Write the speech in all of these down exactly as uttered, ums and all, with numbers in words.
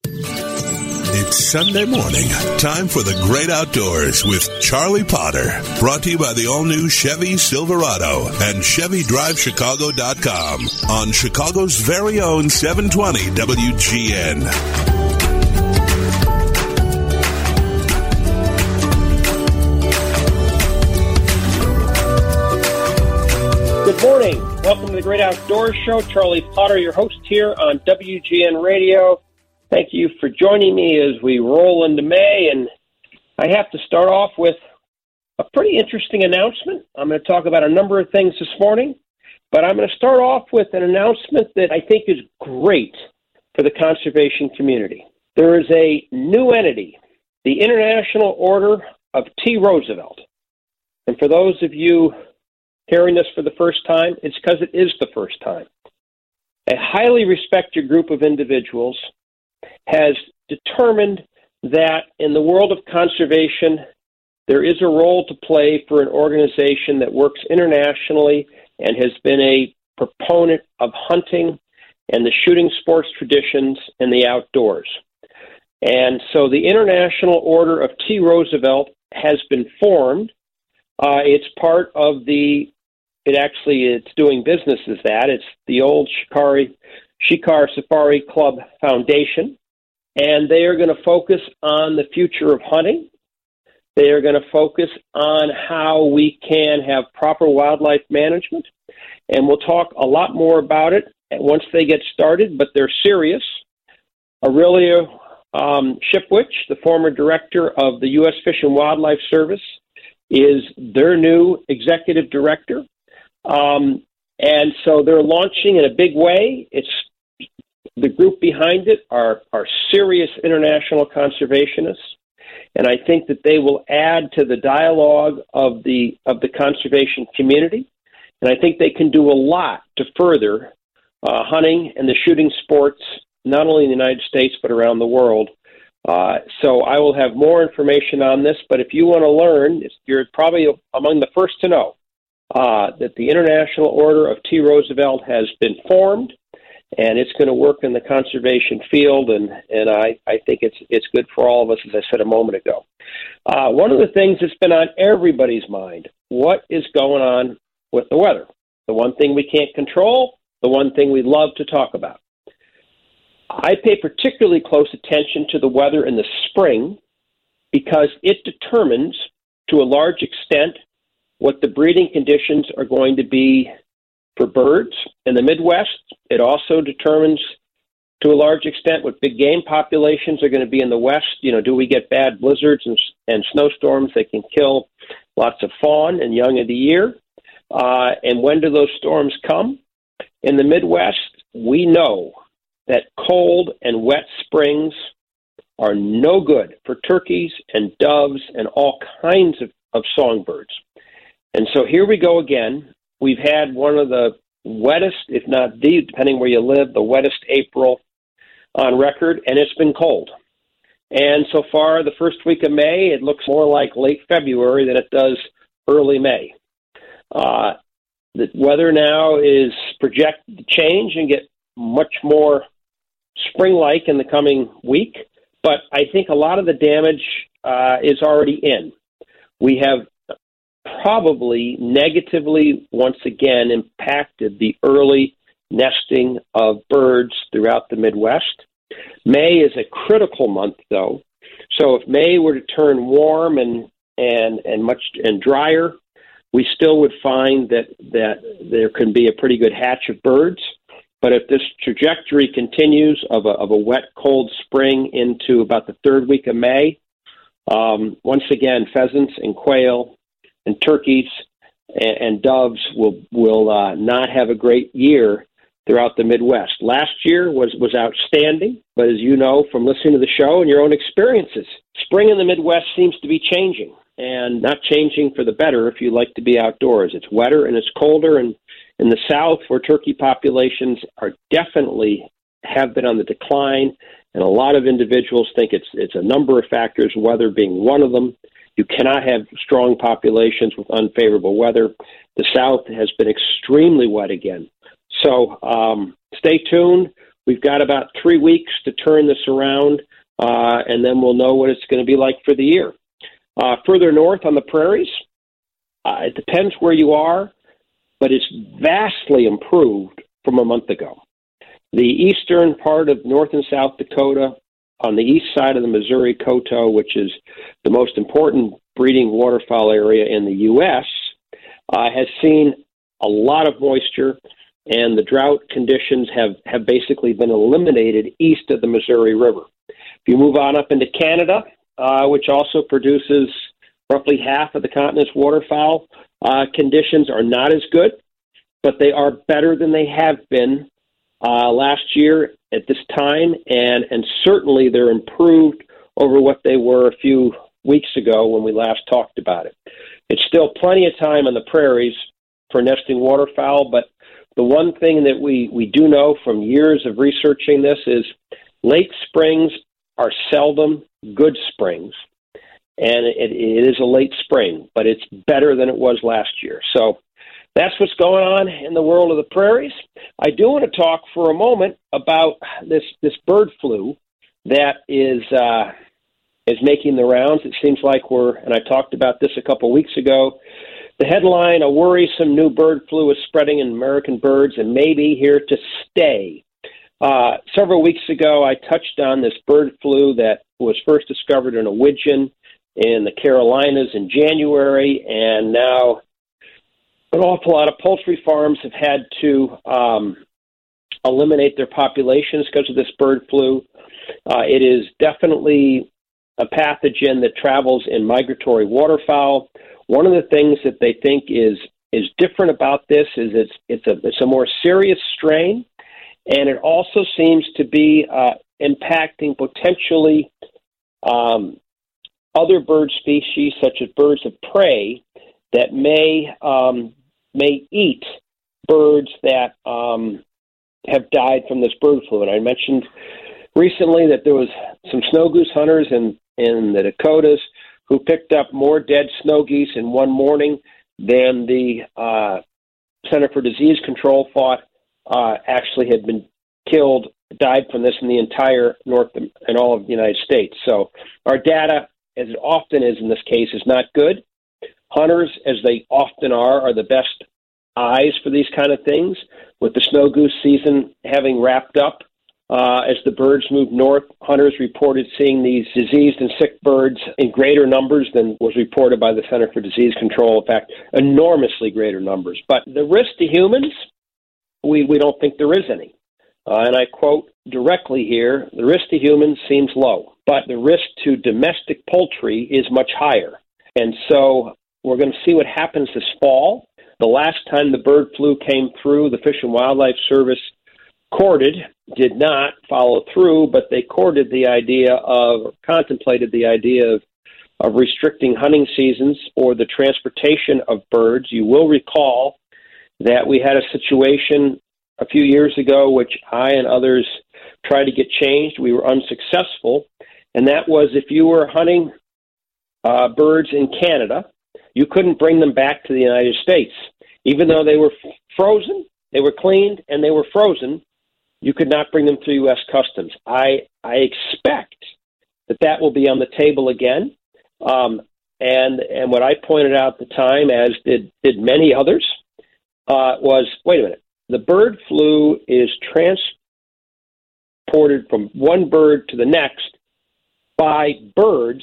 It's Sunday morning. Time for the great outdoors with Charlie Potter. Brought to you by the all-new Chevy Silverado and Chevy Drive Chicago dot com on Chicago's very own seven twenty W G N. Good morning. Welcome to the Great Outdoors Show. Charlie Potter, your host here on W G N Radio. Thank you for joining me as we roll into May. And I have to start off with a pretty interesting announcement. I'm going to talk about a number of things this morning, but I'm going to start off with an announcement that I think is great for the conservation community. There is a new entity, the International Order of T. Roosevelt. And for those of you hearing this for the first time, it's because it is the first time. A highly respected group of individuals has determined that in the world of conservation, there is a role to play for an organization that works internationally and has been a proponent of hunting and the shooting sports traditions in the outdoors. And so the International Order of T. Roosevelt has been formed. Uh, it's part of the, it actually, it's doing business as that. It's the old Shikari Shikar Safari Club Foundation, and they are going to focus on the future of hunting. They are going to focus on how we can have proper wildlife management, and we'll talk a lot more about it once they get started, but they're serious. Aurelia um, Shipwich, the former director of the U S Fish and Wildlife Service, is their new executive director. Um, and so they're launching in a big way. It's the group behind it are, are serious international conservationists, and I think that they will add to the dialogue of the of the conservation community, and I think they can do a lot to further uh, hunting and the shooting sports, not only in the United States but around the world. Uh, so I will have more information on this, but if you want to learn, you're probably among the first to know uh, that the International Order of T. Roosevelt has been formed, and it's going to work in the conservation field, and, and I, I think it's it's good for all of us, as I said a moment ago. Uh, one of the things that's been on everybody's mind, what is going on with the weather? The one thing we can't control, the one thing we love to talk about. I pay particularly close attention to the weather in the spring because it determines, to a large extent, what the breeding conditions are going to be for birds in the Midwest. It also determines, to a large extent, what big game populations are going to be in the West. You know, do we get bad blizzards and, and snowstorms that can kill lots of fawn and young of the year? Uh, and when do those storms come? In the Midwest, we know that cold and wet springs are no good for turkeys and doves and all kinds of, of songbirds. And so here we go again. We've had one of the wettest, if not the, depending where you live, the wettest April on record, and it's been cold. And so far, the first week of May, it looks more like late February than it does early May. Uh, the weather now is projected to change and get much more spring-like in the coming week, but I think a lot of the damage uh, is already in. We have probably negatively, once again, impacted the early nesting of birds throughout the Midwest. May is a critical month, though. So if May were to turn warm and and and much and drier, we still would find that that there can be a pretty good hatch of birds. But if this trajectory continues of a of a wet, cold spring into about the third week of May, um, once again, pheasants and quail and turkeys and, and doves will will uh, not have a great year throughout the Midwest. Last year was, was outstanding, but as you know from listening to the show and your own experiences, spring in the Midwest seems to be changing, and not changing for the better if you like to be outdoors. It's wetter and it's colder, and in the South, where turkey populations are definitely have been on the decline, and a lot of individuals think it's it's a number of factors, weather being one of them. You cannot have strong populations with unfavorable weather. The South has been extremely wet again. So um, stay tuned. we've got about three weeks to turn this around, uh, and then we'll know what it's going to be like for the year. Uh, further north on the prairies, uh, it depends where you are, but it's vastly improved from a month ago. The eastern part of North and South Dakota, on the east side of the Missouri Coteau, which is the most important breeding waterfowl area in the U S, uh, has seen a lot of moisture, and the drought conditions have, have basically been eliminated east of the Missouri River. If you move on up into Canada, uh, which also produces roughly half of the continent's waterfowl, uh, conditions are not as good, but they are better than they have been uh, last year at this time, and, and certainly they're improved over what they were a few weeks ago when we last talked about it. It's still plenty of time on the prairies for nesting waterfowl, but the one thing that we, we do know from years of researching this is late springs are seldom good springs, and it, it is a late spring, but it's better than it was last year. So that's what's going on in the world of the prairies. I do want to talk for a moment about this, this bird flu that is uh, is making the rounds. It seems like we're, and I talked about this a couple of weeks ago, the headline, a worrisome new bird flu is spreading in American birds and may be here to stay. Uh, several weeks ago, I touched on this bird flu that was first discovered in a widgeon in the Carolinas in January, and now an awful lot of poultry farms have had to um, eliminate their populations because of this bird flu. Uh, it is definitely a pathogen that travels in migratory waterfowl. One of the things that they think is is different about this is it's it's a it's a more serious strain, and it also seems to be uh, impacting potentially um, other bird species, such as birds of prey, that may um, may eat birds that um, have died from this bird flu. And I mentioned recently that there was some snow goose hunters in, in the Dakotas who picked up more dead snow geese in one morning than the uh, Center for Disease Control thought uh, actually had been killed, died from this in the entire North and all of the United States. So our data, as it often is in this case, is not good. Hunters, as they often are, are the best eyes for these kind of things. With the snow goose season having wrapped up, uh, as the birds moved north, hunters reported seeing these diseased and sick birds in greater numbers than was reported by the Center for Disease Control. In fact, enormously greater numbers. But the risk to humans, we, we don't think there is any. Uh, and I quote directly here, the risk to humans seems low, but the risk to domestic poultry is much higher. And so we're going to see what happens this fall. The last time the bird flu came through, the Fish and Wildlife Service courted, did not follow through, but they courted the idea of, contemplated the idea of, of restricting hunting seasons or the transportation of birds. You will recall that we had a situation a few years ago, which I and others tried to get changed. We were unsuccessful, and that was if you were hunting uh, birds in Canada, you couldn't bring them back to the United States. Even though they were f- frozen, they were cleaned, and they were frozen, you could not bring them through U S Customs. I I expect that that will be on the table again. Um, and and what I pointed out at the time, as did, did many others, uh, was, wait a minute, the bird flu is transported from one bird to the next by birds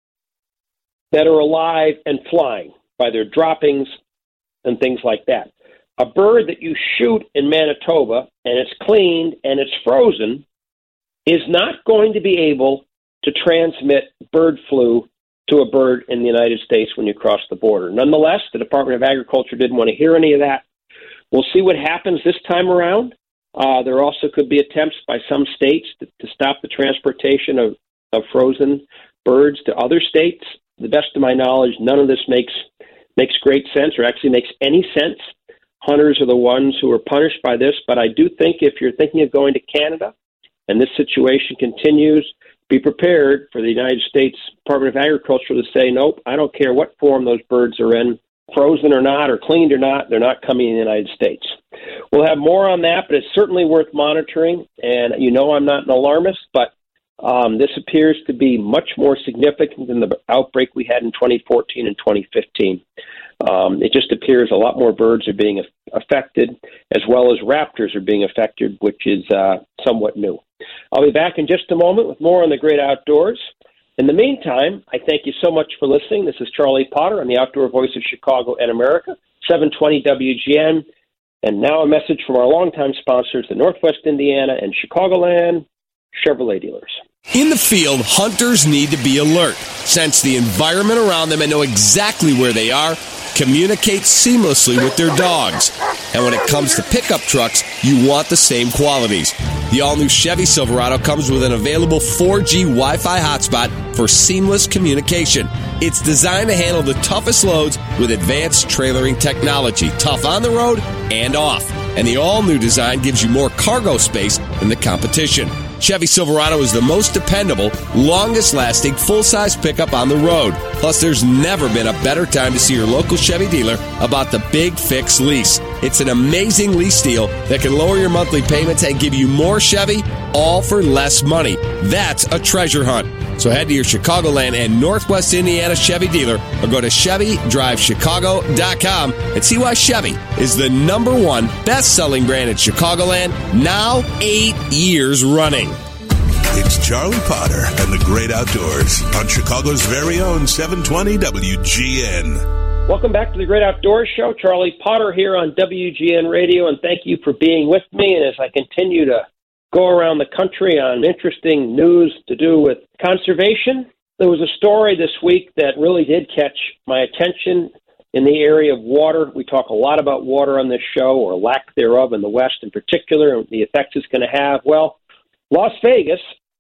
that are alive and flying, by their droppings and things like that. A bird that you shoot in Manitoba and it's cleaned and it's frozen is not going to be able to transmit bird flu to a bird in the United States when you cross the border. Nonetheless, the Department of Agriculture didn't want to hear any of that. We'll see what happens this time around. Uh, there also could be attempts by some states to, to stop the transportation of, of frozen birds to other states. To the best of my knowledge, none of this makes makes great sense or actually makes any sense. Hunters are the ones who are punished by this, but I do think if you're thinking of going to Canada and this situation continues, be prepared for the United States Department of Agriculture to say, nope, I don't care what form those birds are in, frozen or not, or cleaned or not, they're not coming in the United States. We'll have more on that, but it's certainly worth monitoring. And you know I'm not an alarmist, but um, this appears to be much more significant than the outbreak we had in twenty fourteen and twenty fifteen. Um, it just appears a lot more birds are being affected, as well as raptors are being affected, which is uh, somewhat new. I'll be back in just a moment with more on the great outdoors. In the meantime, I thank you so much for listening. This is Charlie Potter on the Outdoor Voice of Chicago and America, seven twenty W G N. And now a message from our longtime sponsors, the Northwest Indiana and Chicagoland Chevrolet dealers. In the field, hunters need to be alert, sense the environment around them and know exactly where they are, communicate seamlessly with their dogs. And when it comes to pickup trucks, you want the same qualities. The all-new Chevy Silverado comes with an available four G Wi-Fi hotspot for seamless communication. It's designed to handle the toughest loads with advanced trailering technology, tough on the road and off. And the all-new design gives you more cargo space than the competition. Chevy Silverado is the most dependable, longest-lasting, full-size pickup on the road. Plus, there's never been a better time to see your local Chevy dealer about the Big Fix lease. It's an amazing lease deal that can lower your monthly payments and give you more Chevy, all for less money. That's a treasure hunt. So head to your Chicagoland and Northwest Indiana Chevy dealer or go to Chevy Drive Chicago dot com and see why Chevy is the number one best-selling brand in Chicagoland, now eight years running. It's Charlie Potter and the Great Outdoors on Chicago's very own seven twenty W G N. Welcome back to the Great Outdoors Show. Charlie Potter here on W G N Radio, and thank you for being with me. And as I continue to go around the country on interesting news to do with conservation, there was a story this week that really did catch my attention in the area of water. We talk a lot about water on this show, or lack thereof in the West in particular, and the effects it's going to have. Well, Las Vegas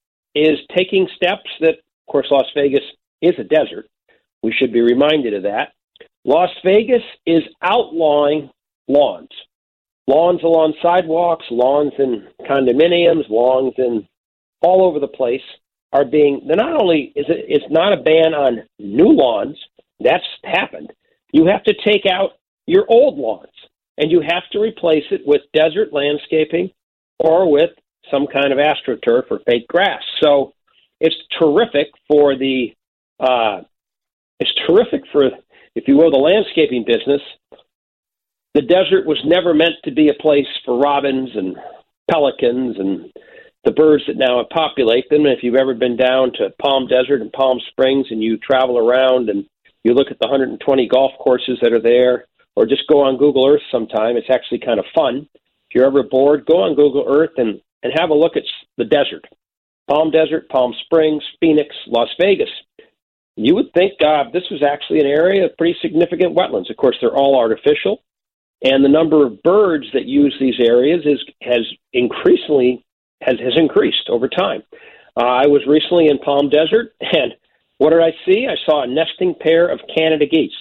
is taking steps that, of course, Las Vegas is a desert. We should be reminded of that. Las Vegas is outlawing lawns. Lawns along sidewalks, lawns in condominiums, lawns in all over the place are being, they're not only, is it, it's not a ban on new lawns, that's happened. You have to take out your old lawns, and you have to replace it with desert landscaping or with some kind of AstroTurf or fake grass. So it's terrific for the, uh, it's terrific for, if you will, the landscaping business. The desert was never meant to be a place for robins and pelicans and the birds that now populate them. And if you've ever been down to Palm Desert and Palm Springs and you travel around and you look at the one hundred twenty golf courses that are there, or just go on Google Earth sometime, it's actually kind of fun. If you're ever bored, go on Google Earth and, and have a look at the desert. Palm Desert, Palm Springs, Phoenix, Las Vegas. You would think uh, this was actually an area of pretty significant wetlands. Of course, they're all artificial. And the number of birds that use these areas is has increasingly has, has increased over time. Uh, I was recently in Palm Desert, and what did I see? I saw a nesting pair of Canada geese.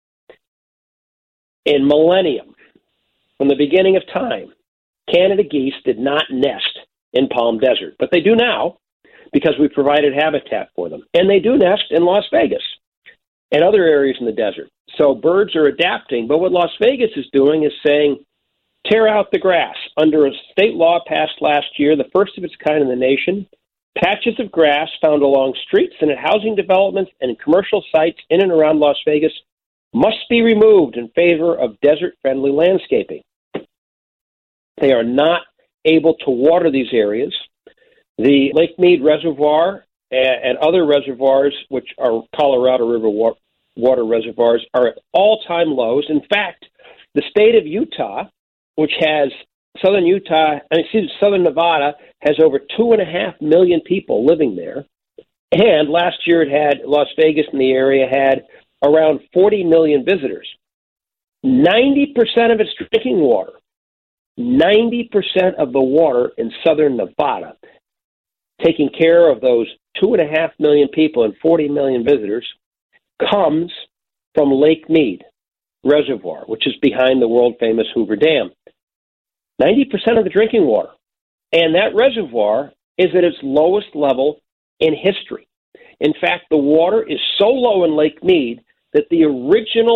In millennium, from the beginning of time, Canada geese did not nest in Palm Desert, but they do now because we provided habitat for them. And they do nest in Las Vegas and other areas in the desert. So birds are adapting, but what Las Vegas is doing is saying, tear out the grass. Under a state law passed last year, the first of its kind in the nation, patches of grass found along streets and at housing developments and commercial sites in and around Las Vegas must be removed in favor of desert-friendly landscaping. They are not able to water these areas. The Lake Mead Reservoir and other reservoirs, which are Colorado River water, water reservoirs, are at all-time lows. In fact, the state of Utah, which has southern Utah, and excuse me, southern Nevada, has over two and a half million people living there. And last year it had, Las Vegas in the area had around forty million visitors. ninety percent of its drinking water, ninety percent of the water in southern Nevada, taking care of those two and a half million people and forty million visitors, comes from Lake Mead Reservoir, which is behind the world-famous Hoover Dam. ninety percent of the drinking water. And that reservoir is at its lowest level in history. In fact, the water is so low in Lake Mead that the original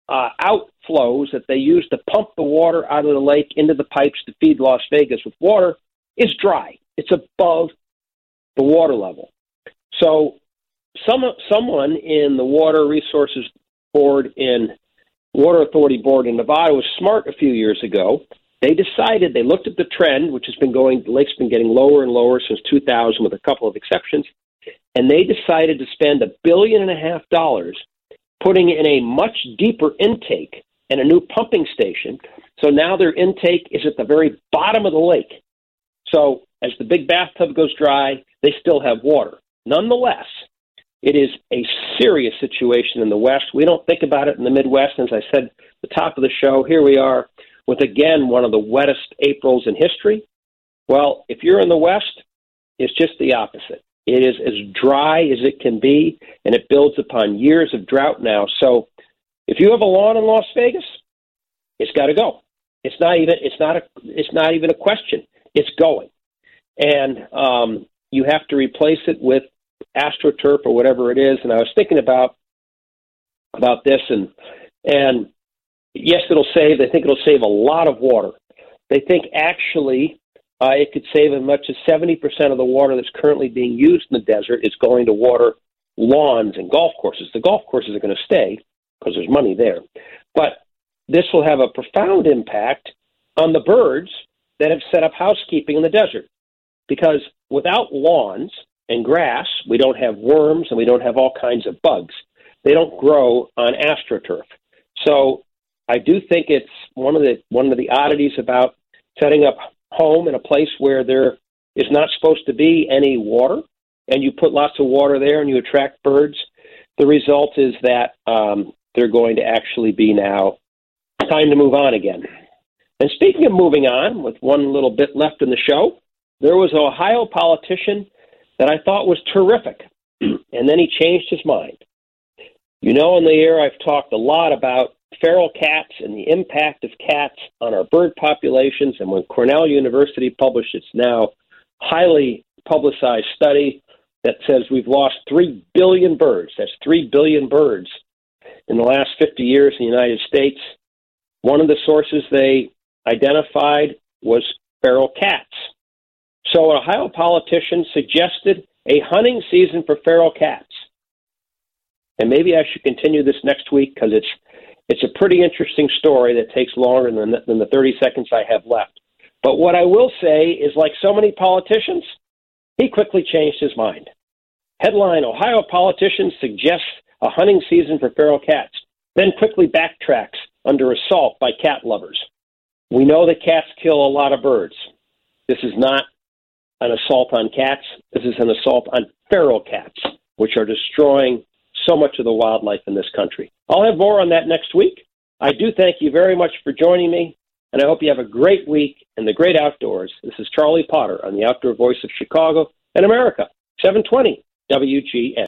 uh, outflows that they use to pump the water out of the lake into the pipes to feed Las Vegas with water is dry. It's above the water level. So some someone in the Water Resources Board in Water Authority Board in Nevada was smart a few years ago. They decided, they looked at the trend, which has been going, the lake's been getting lower and lower since two thousand with a couple of exceptions, and they decided to spend a billion and a half dollars putting in a much deeper intake and a new pumping station. So now their intake is at the very bottom of the lake. So as the big bathtub goes dry, they still have water. Nonetheless, it is a serious situation in the West. We don't think about it in the Midwest. As I said at the top of the show, here we are with, again, one of the wettest Aprils in history. Well, if you're in the West, it's just the opposite. It is as dry as it can be, and it builds upon years of drought now. So if you have a lawn in Las Vegas, it's got to go. It's not even it's not a it's not even a question. It's going. And um, you have to replace it with AstroTurf or whatever it is. And I was thinking about about this, and and yes, it'll save. They think it'll save a lot of water. They think actually uh, it could save as much as seventy percent of the water that's currently being used in the desert is going to water lawns and golf courses. The golf courses are going to stay because there's money there. But this will have a profound impact on the birds that have set up housekeeping in the desert. Because without lawns and grass, we don't have worms and we don't have all kinds of bugs. They don't grow on AstroTurf. So I do think it's one of the one of the oddities about setting up home in a place where there is not supposed to be any water, and you put lots of water there and you attract birds. The result is that um, they're going to actually be now time to move on again. And speaking of moving on, with one little bit left in the show, there was an Ohio politician that I thought was terrific, and then he changed his mind. You know, in the air, I've talked a lot about feral cats and the impact of cats on our bird populations, and when Cornell University published its now highly publicized study that says we've lost three billion birds, that's three billion birds in the last fifty years in the United States, one of the sources they identified was feral cats. So an Ohio politician suggested a hunting season for feral cats. And maybe I should continue this next week because it's it's a pretty interesting story that takes longer than, than the thirty seconds I have left. But what I will say is, like so many politicians, he quickly changed his mind. Headline, Ohio politician suggests a hunting season for feral cats, then quickly backtracks under assault by cat lovers. We know that cats kill a lot of birds. This is not an assault on cats. This is an assault on feral cats, which are destroying so much of the wildlife in this country. I'll have more on that next week. I do thank you very much for joining me, and I hope you have a great week in the great outdoors. This is Charlie Potter on the Outdoor Voice of Chicago and America, seven twenty W G N.